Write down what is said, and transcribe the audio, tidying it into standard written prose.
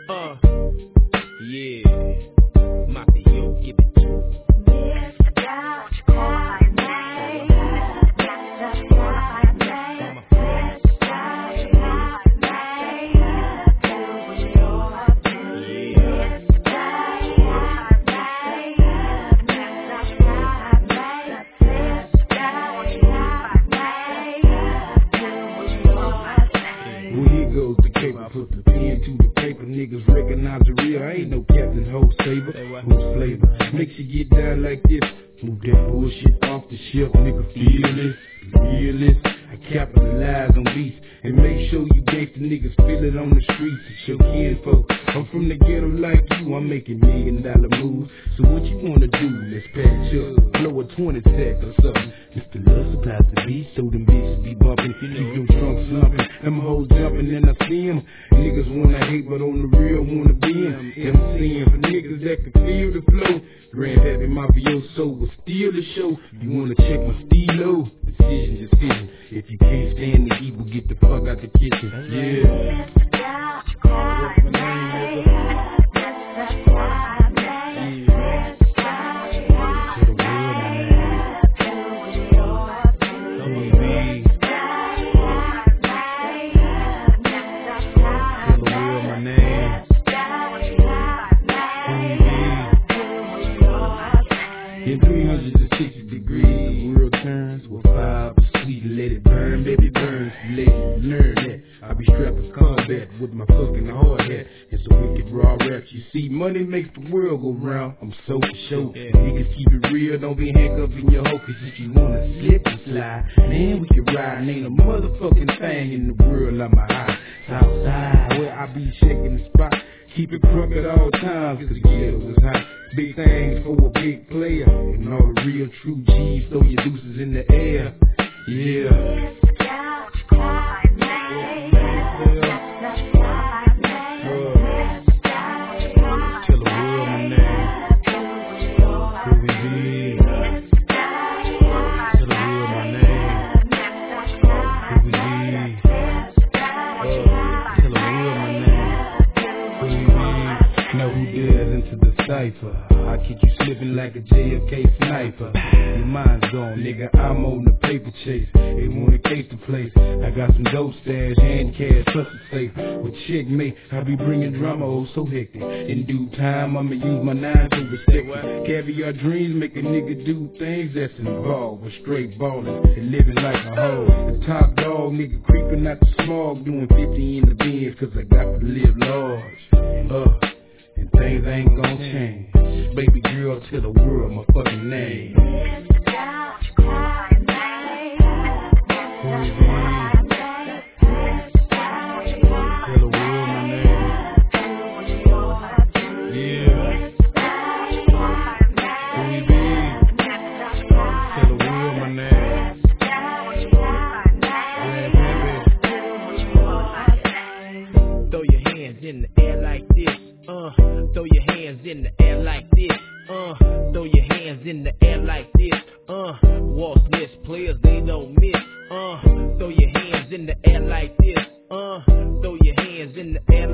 Yeah. Mafia, give it to me. Put the pen to the paper, niggas recognize the real. I ain't no Captain Ho Saber. Who's flavor? Makes you get down like this. Move that bullshit off the shelf, nigga. Feel this, realist. I capitalize on beats and make sure you gangsta niggas feel it on the streets. It's your kinfolk. I'm from the ghetto like you. I'm making $1 million moves. So what you wanna do? Let's patch up, blow a 20 sec or something. Mr. Love supplies the beat, so them bitches be bumping. Keep them trunks slumping, them hoes jumping, and I see them. Niggas wanna hate, but on the real wanna be them. MCing for niggas that can feel the flow. Grandpappy Mafioso will steal the show. You wanna check my stilo? Decision. If you can't stand the evil, get the fuck out the kitchen. Yeah. In 360 degrees, world turns with 5 sweet, let it burn, baby burn, let it learn that. I be strapped to combat with my fucking hard hat and some wicked raw raps. You see, money makes the world go round. I'm so for sure. Niggas keep it real, don't be handcuffed in your hoe. Cause if you wanna slip and slide, man, we can ride. And ain't a motherfucking thing in the world like my high Southside, where I be shaking the spot. Keep it crunk at all times, cause the ghetto is hot. Big things for a big player. And all the real true G's, throw your deuces in the air. Yeah. Tell the world my name. Who we be? Tell the world my name. Who we be? Tell the world my name. Who we be? Know who dares into the cipher. I keep you slipping like a JFK sniper. Your mind's gone, nigga, I'm on the paper chase. They want a case to place. I got some dope stash, hand cash, plus a safe. With checkmate, I be bringing drama, oh so hectic. In due time, I'ma use my 9 to respect it. Caviar dreams make a nigga do things that's involved with straight ballin' and living like a hoe. The top dog, nigga creeping out the smog, doing 50 in the bins, cause I got to live large. And things ain't gon' change. Baby girl, tell the world my fucking name. Tell the world my name. Yeah. Who we be? Tell the world my name. Throw your hands in the air like this. Throw your hands in the air like this. Throw your hands in the air like this. Waltz this, players they don't miss. Throw your hands in the air like this. Throw your hands in the air